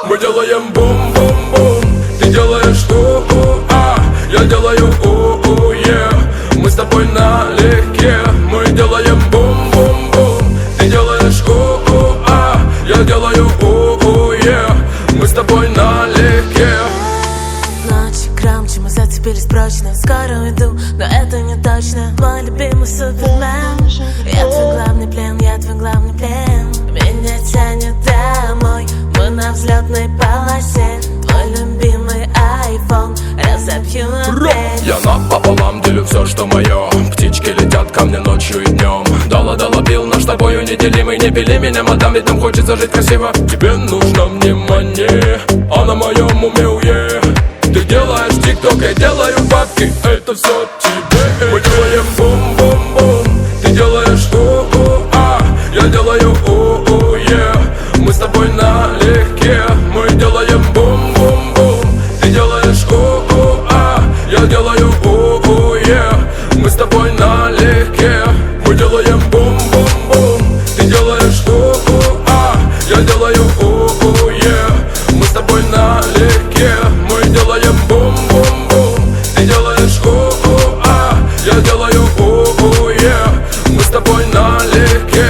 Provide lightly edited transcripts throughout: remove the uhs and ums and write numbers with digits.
Мы делаем бум-бум-бум, ты делаешь у-у-а, я делаю у-у-е. Мы с тобой налегке. Мы делаем бум-бум-бум, ты делаешь у-у-а, я делаю у-у-е. Мы с тобой налегке. Ночь громче, мы зацепились прочно. Скоро уйду, но это не точно. Мой любимый супермен. Я твой главный плен, я твой главный плен. Меня тянет домой, мы на взлетной полосе. Твой любимый iPhone, разобью опять. Я напополам делю все, что мое. Птички летят ко мне ночью и днем. Дала бил, наш с тобою неделимый. Не пили меня, мадам, ведь нам хочется жить красиво. Тебе нужно внимание, а на моем уме уе. Ты делаешь тик-ток, я делаю бабки. Это все тебе. Мы делаем бум-бум-бум, ты делаешь у-у-а, я делаю у-у-е. Мы с тобой налегке. Мы делаем бум-бум-бум, ты делаешь у-у-а, я делаю у-у-е. Мы с тобой налегке. Мы делаем бум-бум-бум, ты делаешь у-у-а, я делаю у-у-е. Мы с тобой налегке. Мы делаем бум-бум-бум, ты делаешь у-у-а, я делаю у-у-е. Мы с тобой налегке.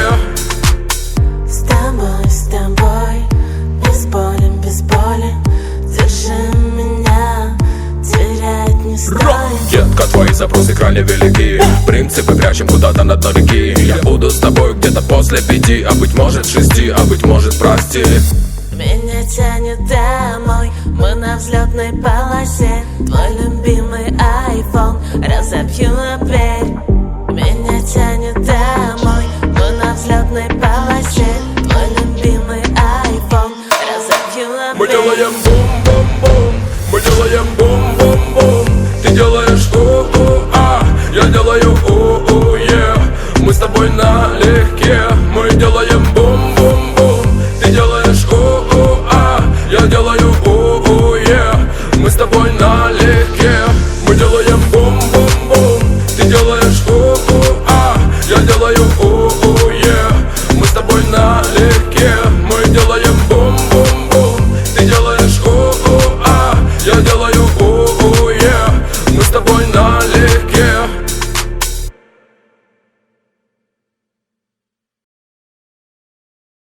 С тобой, без боли. Держи меня, терять не стоит. Детка, твои запросы крайне велики. Принципы прячем куда-то на дно реки. Я буду с тобой где-то после 5, а быть может 6, а быть может прости. Меня тянет домой, мы на взлетной полосе. Твой любимый iPhone, разобью опять.